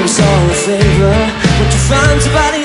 us all a favor. Would you find somebody